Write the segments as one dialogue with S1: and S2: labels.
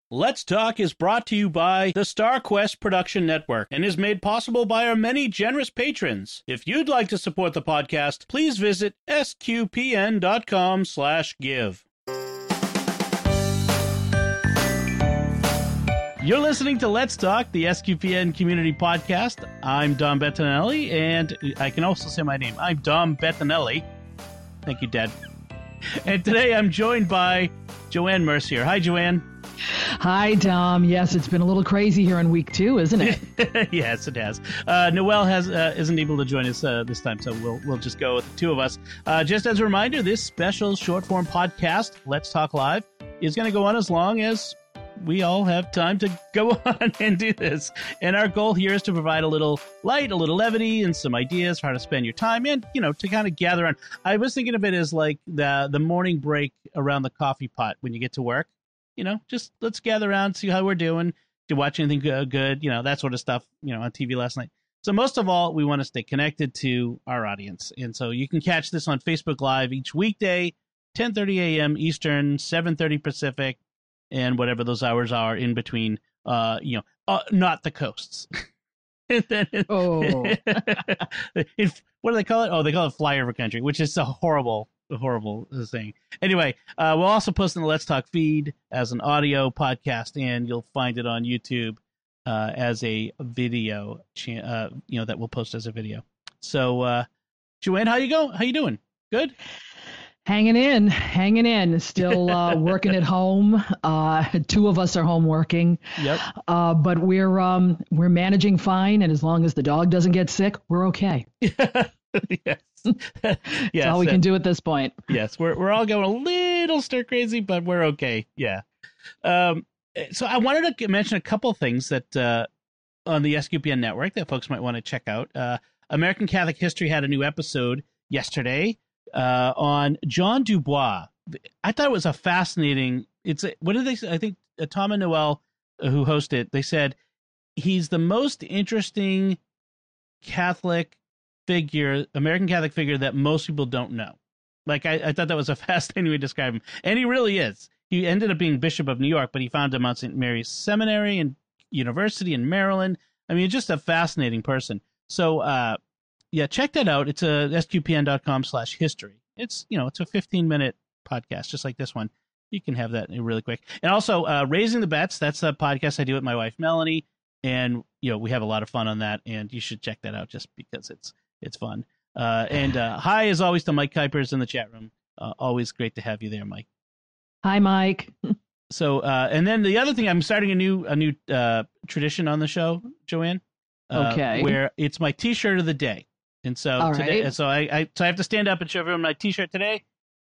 S1: Let's Talk is brought to you by the StarQuest Production Network and is made possible by our many generous patrons. If you'd like to support the podcast, please visit sqpn.com/give. You're listening to Let's Talk, the SQPN community podcast. I'm Dom Bettinelli, and I can also say my name. I'm Dom Bettinelli. Thank you, Dad. And today I'm joined by Joanne Mercier. Hi, Joanne.
S2: Hi, Dom. Yes, it's been a little crazy here in week 2, isn't it?
S1: Yes, it has. Noelle isn't able to join us this time, so we'll just go with the two of us. Just as a reminder, this special short-form podcast, Let's Talk Live, is going to go on as long as we all have time to go on and do this. And our goal here is to provide a little light, a little levity, and some ideas for how to spend your time and, to kind of gather on. I was thinking of it as like the morning break around the coffee pot when you get to work. Just let's gather around, see how we're doing. Do you watch anything good? That sort of stuff, on TV last night. So most of all, we want to stay connected to our audience. And so you can catch this on Facebook Live each weekday, 10:30 a.m. Eastern, 7:30 Pacific, and whatever those hours are in between, not the coasts. And then, what do they call it? Oh, they call it flyover country, which is a horrible thing. Anyway, we'll also post in the Let's Talk feed as an audio podcast, and you'll find it on YouTube as a video, that we'll post as a video. So, Joanne, how you doing? Good?
S2: Hanging in. Still working at home. 2 of us are home working.
S1: Yep.
S2: But we're managing fine, and as long as the dog doesn't get sick, we're okay.
S1: Yes.
S2: That's all we can do at this point.
S1: Yes, we're all going a little stir crazy, but we're okay. Yeah. So I wanted to mention a couple things that on the SQPN network that folks might want to check out. American Catholic History had a new episode yesterday on John Dubois. I thought it was a fascinating. What did they say? I think Tom and Noel, who host it, they said he's the most interesting American Catholic figure that most people don't know. Like, I thought that was a fascinating way to describe him. And he really is. He ended up being Bishop of New York, but he founded Mount St. Mary's Seminary and University in Maryland. I mean, just a fascinating person. So, check that out. It's sqpn.com/history. It's, it's a 15-minute podcast, just like this one. You can have that really quick. And also, Raising the Bets, that's a podcast I do with my wife, Melanie. And, we have a lot of fun on that, and you should check that out just because it's fun. And hi, as always, to Mike Kuipers in the chat room. Always great to have you there, Mike.
S2: Hi, Mike.
S1: So, and then the other thing, I'm starting a new tradition on the show, Joanne.
S2: Okay.
S1: Where it's my T-shirt of the day, and so
S2: all
S1: today,
S2: right.
S1: so I have to stand up and show everyone my T-shirt today.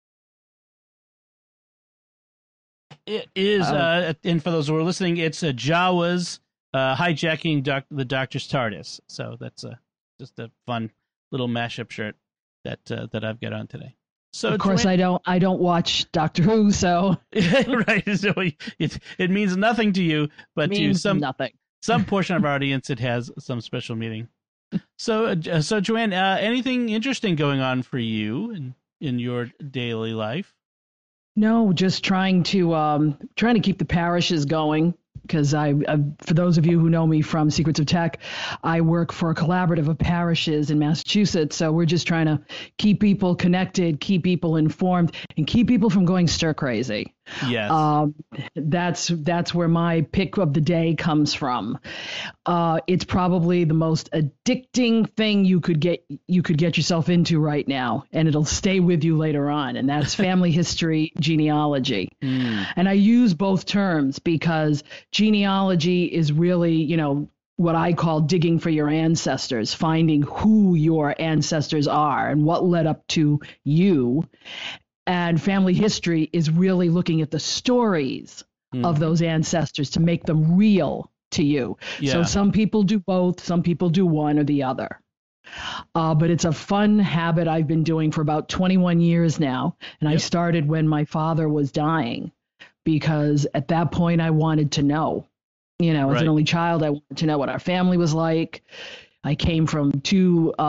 S1: It is, and for those who are listening, it's Jawa's hijacking the Doctor's TARDIS. So that's just a fun little mashup shirt that I've got on today. So
S2: of course, Joanne, I don't watch Doctor Who, so
S1: right. So it means nothing to you, but to some portion of our audience, it has some special meaning. So Joanne, anything interesting going on for you in your daily life?
S2: No, just trying to keep the parishes going. Because for those of you who know me from Secrets of Tech, I work for a collaborative of parishes in Massachusetts. So we're just trying to keep people connected, keep people informed, and keep people from going stir crazy.
S1: Yes.
S2: That's where my pick of the day comes from. It's probably the most addicting thing you could get yourself into right now, and it'll stay with you later on. And that's family history genealogy. And I use both terms because genealogy is really, what I call digging for your ancestors, finding who your ancestors are and what led up to you. And family history is really looking at the stories of those ancestors to make them real to you. Yeah. So some people do both, some people do one or the other. But it's a fun habit I've been doing for about 21 years now. And I started when my father was dying, because at that point I wanted to know. As an only child, I wanted to know what our family was like. I came from 2 Puerto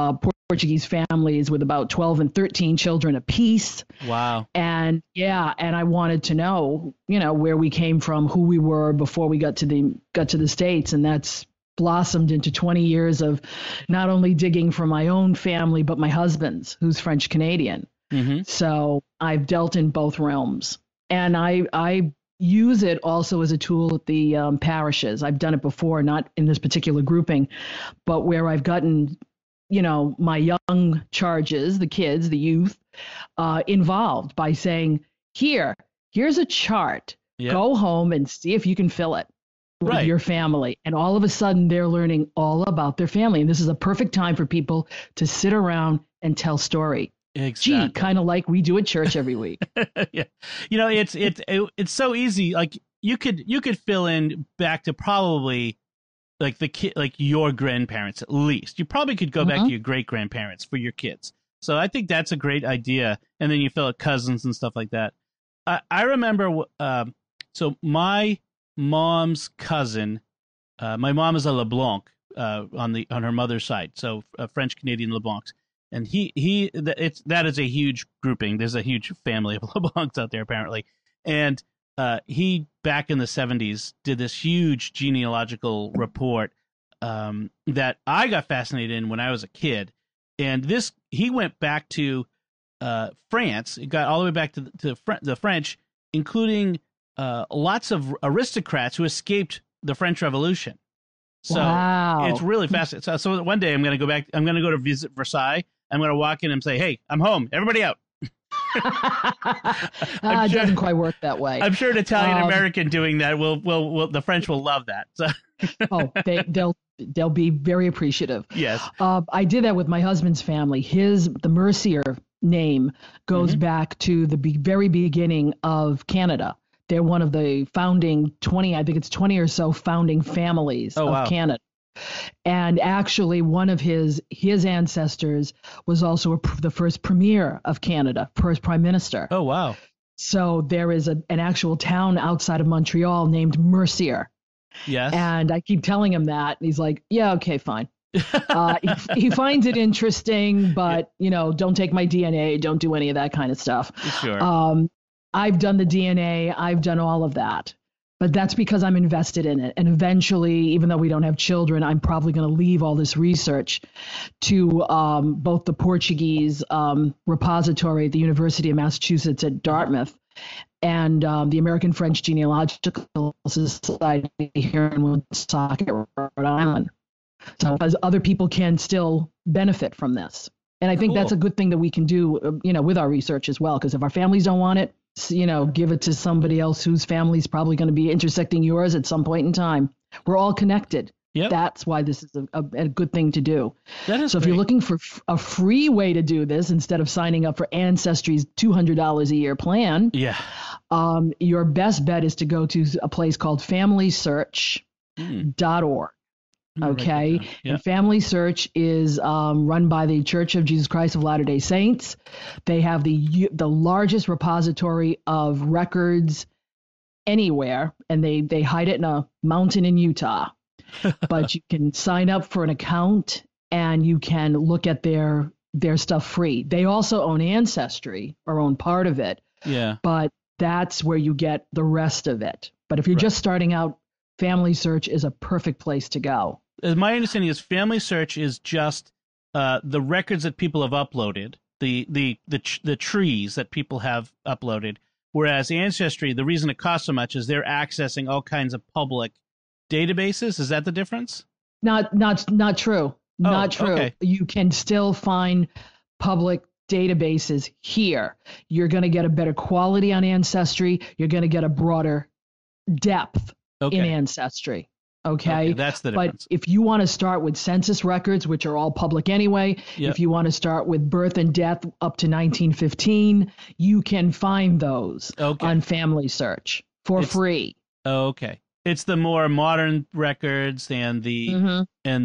S2: Portuguese families with about 12 and 13 children apiece.
S1: Wow.
S2: And I wanted to know, where we came from, who we were before we got to the States. And that's blossomed into 20 years of not only digging for my own family, but my husband's, who's French Canadian. Mm-hmm. So I've dealt in both realms. And I use it also as a tool at the parishes. I've done it before, not in this particular grouping, but where I've gotten my young charges, the kids, the youth, involved by saying, here's a chart. Yep. Go home and see if you can fill it with your family. And all of a sudden they're learning all about their family. And this is a perfect time for people to sit around and tell story.
S1: Exactly.
S2: Gee, kind of like we do at church every week.
S1: Yeah. It's so easy. Like you could fill in back to probably like the kid, like your grandparents, at least. You probably could go back to your great grandparents for your kids. So I think that's a great idea. And then you fill out cousins and stuff like that. I remember, so my mom's cousin, my mom is a LeBlanc, on her mother's side. So French Canadian LeBlancs. And that is a huge grouping. There's a huge family of LeBlancs out there, apparently. And he, back in the 70s, did this huge genealogical report that I got fascinated in when I was a kid. And he went back to France. It got all the way back to the French, including lots of aristocrats who escaped the French Revolution. So It's really fascinating. So one day I'm going to go back. I'm going to go to visit Versailles. I'm going to walk in and say, "Hey, I'm home. Everybody out."
S2: It doesn't quite work that way.
S1: I'm sure an Italian American doing that will the French will love that. So.
S2: They'll be very appreciative.
S1: Yes.
S2: I did that with my husband's family. The Mercier name goes back to the very beginning of Canada. They're one of the founding 20 or so founding families of Canada. And actually, one of his ancestors was also the first premier of Canada, first prime minister.
S1: Oh, wow.
S2: So there is an actual town outside of Montreal named Mercier.
S1: Yes.
S2: And I keep telling him that. And he's like, yeah, okay, fine. He finds it interesting, but, don't take my DNA. Don't do any of that kind of stuff.
S1: Sure.
S2: I've done the DNA. I've done all of that. But that's because I'm invested in it. And eventually, even though we don't have children, I'm probably going to leave all this research to both the Portuguese repository at the University of Massachusetts at Dartmouth and the American French Genealogical Society here in Woonsocket, Rhode Island. So because other people can still benefit from this. And I think that's a good thing that we can do, with our research as well. Because if our families don't want it, give it to somebody else whose family is probably going to be intersecting yours at some point in time. We're all connected. Yep. That's why this is a good thing to do. So if you're looking for a free way to do this, instead of signing up for Ancestry's $200 a year plan, your best bet is to go to a place called FamilySearch.org. Okay. Yep. And Family Search is run by the Church of Jesus Christ of Latter-day Saints. They have the largest repository of records anywhere, and they hide it in a mountain in Utah. But you can sign up for an account and you can look at their stuff free. They also own Ancestry, or own part of it.
S1: Yeah.
S2: But that's where you get the rest of it. But if you're just starting out, Family Search is a perfect place to go.
S1: My understanding is Family Search is just the records that people have uploaded, the trees that people have uploaded. Whereas Ancestry, the reason it costs so much is they're accessing all kinds of public databases. Is that the difference?
S2: Not true. Not true. Okay. You can still find public databases here. You're going to get a better quality on Ancestry. You're going to get a broader depth in Ancestry. Okay,
S1: that's the difference.
S2: But if you want to start with census records, which are all public anyway, if you want to start with birth and death up to 1915, you can find those on Family Search for free.
S1: Okay. It's the more modern records and the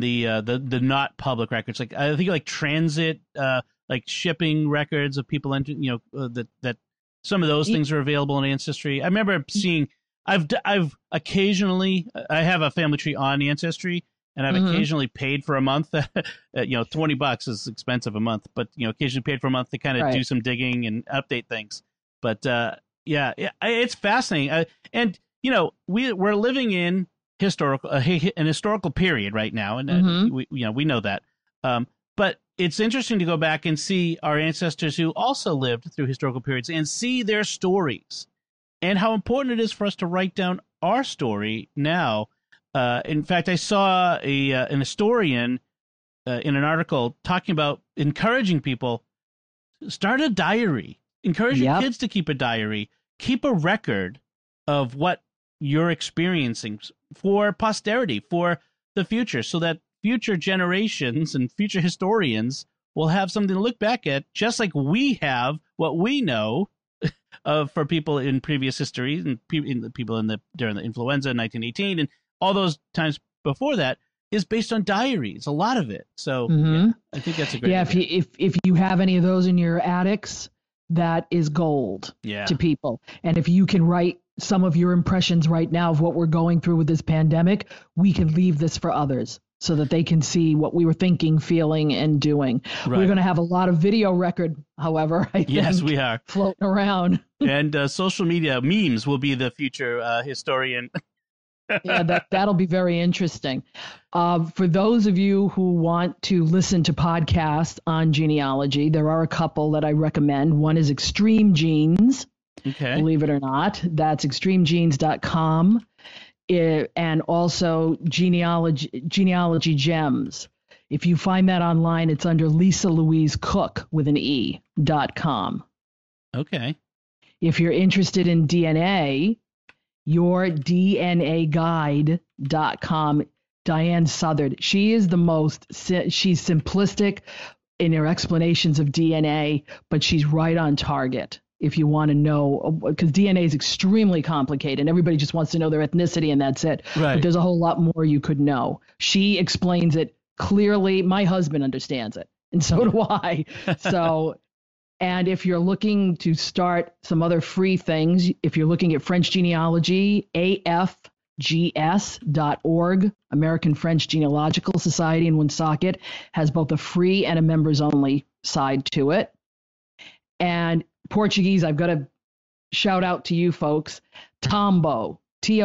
S1: not public records. Like I think like transit, like shipping records of people entering, that some of those things are available in Ancestry. I remember seeing. I've occasionally I have a family tree on Ancestry, and I've occasionally paid for a month. $20 is expensive a month, but occasionally paid for a month to kind of do some digging and update things. But it's fascinating. And we're living in an historical period right now, and we know that. But it's interesting to go back and see our ancestors who also lived through historical periods and see their stories and how important it is for us to write down our story now. In fact, I saw an historian in an article talking about encouraging people, start a diary, encourage your kids to keep a diary, keep a record of what you're experiencing for posterity, for the future, so that future generations and future historians will have something to look back at, just like we have what we know for people in previous history and people during the influenza in 1918 and all those times before that is based on diaries, a lot of it. So I think that's a great idea.
S2: If you have any of those in your attics, that is gold to people. And if you can write some of your impressions right now of what we're going through with this pandemic, we can leave this for others so that they can see what we were thinking, feeling, and doing. Right. We're going to have a lot of video record, however, I think.
S1: Yes, we are.
S2: Floating around.
S1: And social media memes will be the future historian.
S2: Yeah, that'll be very interesting. For those of you who want to listen to podcasts on genealogy, there are a couple that I recommend. One is Extreme Genes.
S1: Okay.
S2: Believe it or not, that's extremegenes.com. And also Genealogy Gems. If you find that online, it's under Lisa Louise Cook with an E.com.
S1: Okay.
S2: If you're interested in DNA, yourdnaguide.com. Diane Southard. She's simplistic in her explanations of DNA, but she's right on target. If you want to know, because DNA is extremely complicated and everybody just wants to know their ethnicity and that's it.
S1: Right.
S2: But there's a whole lot more you could know. She explains it clearly. My husband understands it, and so do I. So, and if you're looking to start some other free things, if you're looking at French genealogy, AFGS.org, American French Genealogical Society in Woonsocket, has both a free and a members only side to it. And Portuguese, I've got to shout out to you folks, Tombo,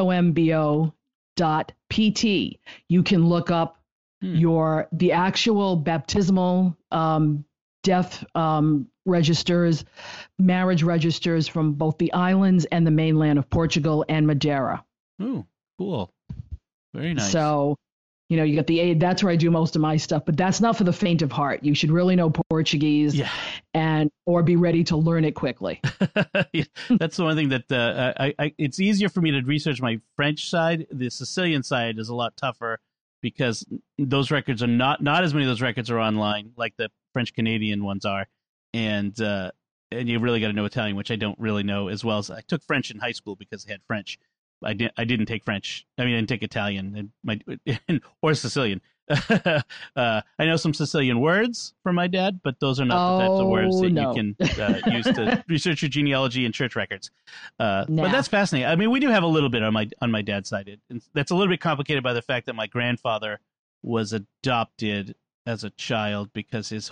S2: TOMBO.PT. You can look up the actual baptismal death registers, marriage registers from both the islands and the mainland of Portugal and Madeira.
S1: Ooh, cool. Very nice.
S2: So, you got the aid. That's where I do most of my stuff, but that's not for the faint of heart. You should really know Portuguese or be ready to learn it quickly.
S1: That's the one thing that it's easier for me to research my French side. The Sicilian side is a lot tougher because those records are not as many of those records are online like the French Canadian ones are. And you really got to know Italian, which I don't really know as well as I took French in high school because I had French. I didn't take French. I didn't take Italian or Sicilian. I know some Sicilian words from my dad, but those are not the types of words that you can use to research your genealogy and church records. But that's fascinating. I mean, we do have a little bit on my dad's side. That's a little bit complicated by the fact that my grandfather was adopted as a child because his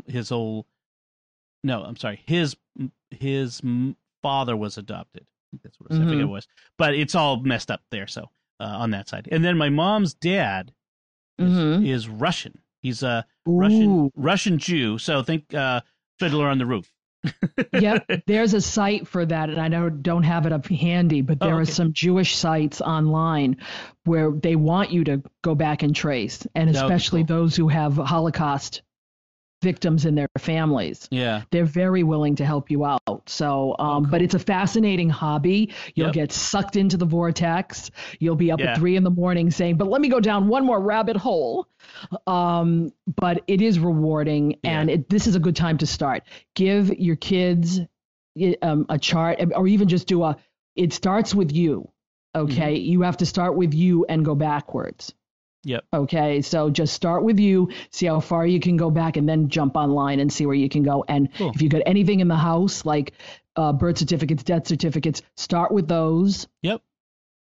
S1: father was adopted. I think that's what it was. I think it was, but it's all messed up there. So on that side, and then my mom's dad is Russian. He's a Russian Jew. So think Fiddler on the Roof.
S2: Yep, there's a site for that, and I don't have it up handy, but there are some Jewish sites online where they want you to go back and trace, and especially those who have Holocaust victims in their families.
S1: Yeah.
S2: They're very willing to help you out. So, cool. But it's a fascinating hobby. You'll get sucked into the vortex. You'll be up at 3 a.m. saying, but let me go down one more rabbit hole. But it is rewarding, and this is a good time to start. Give your kids a chart, or even just it starts with you. Okay. You have to start with you and go backwards.
S1: Yep.
S2: Okay, so just start with you, see how far you can go back, and then jump online and see where you can go. And if you got anything in the house, like birth certificates, death certificates, start with those.
S1: Yep.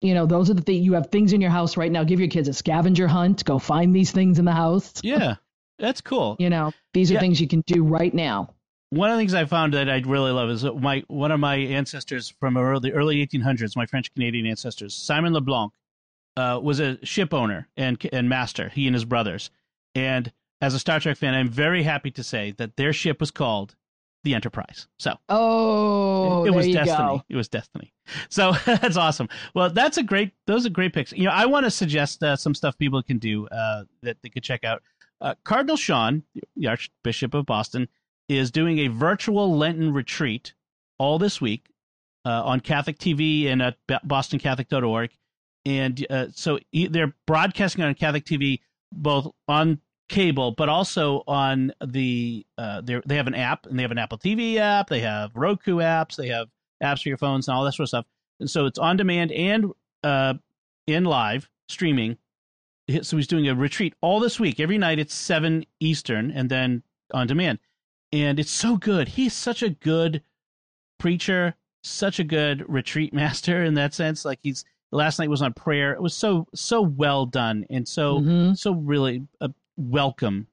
S2: those are the things. You have things in your house right now. Give your kids a scavenger hunt. Go find these things in the house.
S1: Yeah, that's cool.
S2: These are things you can do right now.
S1: One of the things I found that I really love is one of my ancestors from the early 1800s, my French-Canadian ancestors, Simon Leblanc, was a ship owner and master, he and his brothers. And as a Star Trek fan, I'm very happy to say that their ship was called the Enterprise. So it was destiny. Go. It was destiny. So that's awesome. Well, those are great picks. I want to suggest some stuff people can do that they could check out. Cardinal Sean, the Archbishop of Boston, is doing a virtual Lenten retreat all this week on Catholic TV and at BostonCatholic.org. And so they're broadcasting on Catholic TV, both on cable, but also on they have an app, and they have an Apple TV app, they have Roku apps, they have apps for your phones and all that sort of stuff. And so it's on demand and in live streaming. So he's doing a retreat all this week. Every night it's 7 Eastern and then on demand. And it's so good. He's such a good preacher, such a good retreat master in that sense. Like last night was on prayer. It was so well done and so really welcome,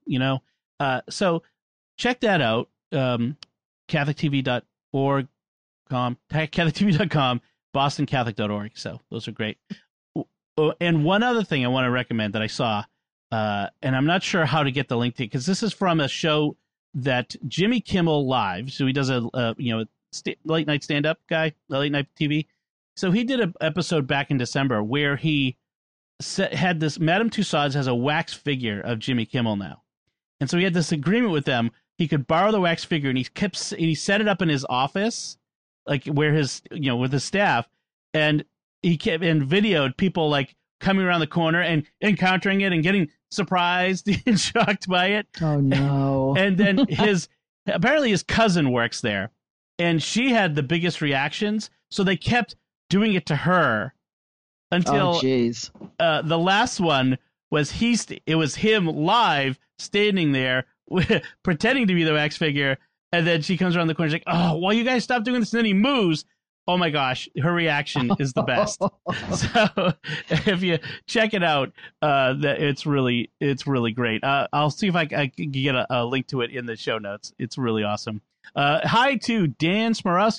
S1: so check that out. CatholicTV.org, CatholicTV.com, BostonCatholic.org. So those are great. And one other thing I want to recommend that I saw, and I'm not sure how to get the link to it, because this is from a show that Jimmy Kimmel Live. So he does a late night stand up guy, late night TV. So he did an episode back in December where he had this, Madame Tussauds has a wax figure of Jimmy Kimmel now. And so he had this agreement with them. He could borrow the wax figure, and he set it up in his office, like where his, with his staff. And he kept and videoed people like coming around the corner and encountering it and getting surprised and shocked by it.
S2: Oh no.
S1: And then apparently his cousin works there, and she had the biggest reactions. So they kept doing it to her until the last one was it was him live standing there pretending to be the wax figure, and then she comes around the corner, she's like, "Oh, well, you guys stop doing this," and then he moves. Oh my gosh, her reaction is the best. So if you check it out, it's really great. I'll see if I can get a link to it in the show notes. It's really awesome. Hi to Dan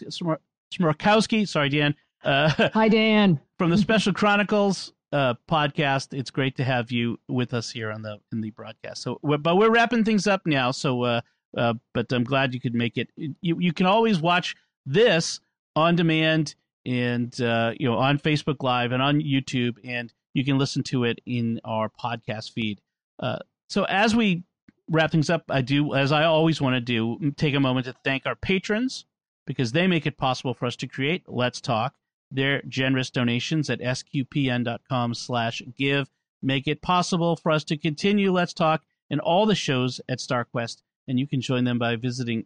S1: Smorkowski. Sorry, Dan.
S2: Hi, Dan.
S1: From the Special Chronicles podcast. It's great to have you with us here in the broadcast. So, but we're wrapping things up now. So, but I'm glad you could make it. You can always watch this on demand and on Facebook Live and on YouTube, and you can listen to it in our podcast feed. So as we wrap things up, I do, as I always want to do, take a moment to thank our patrons, because they make it possible for us to create Let's Talk. Their generous donations at sqpn.com/give make it possible for us to continue Let's Talk and all the shows at StarQuest. And you can join them by visiting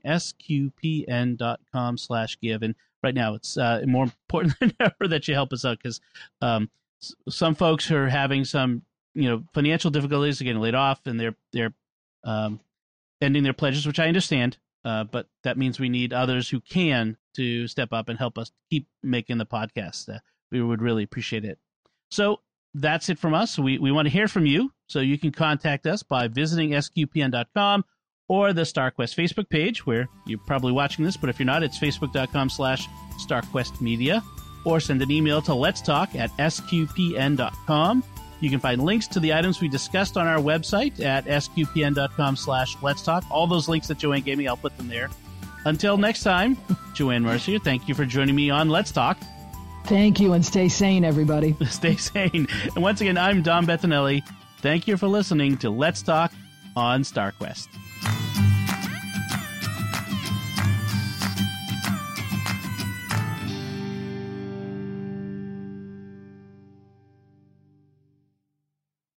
S1: sqpn.com/give. And right now, it's more important than ever that you help us out, because some folks are having some, financial difficulties, are getting laid off, and they're ending their pledges, which I understand. But that means we need others who can to step up and help us keep making the podcast. We would really appreciate it. So that's it from us. We want to hear from you, so you can contact us by visiting sqpn.com or the StarQuest Facebook page, where you're probably watching this, but if you're not, it's facebook.com/StarQuestMedia, or send an email to letstalk@sqpn.com. You can find links to the items we discussed on our website at sqpn.com/letstalk. All those links that Joanne gave me, I'll put them there. Until next time, Joanne Mercier, thank you for joining me on Let's Talk.
S2: Thank you, and stay sane, everybody.
S1: Stay sane. And once again, I'm Dom Bettinelli. Thank you for listening to Let's Talk on StarQuest.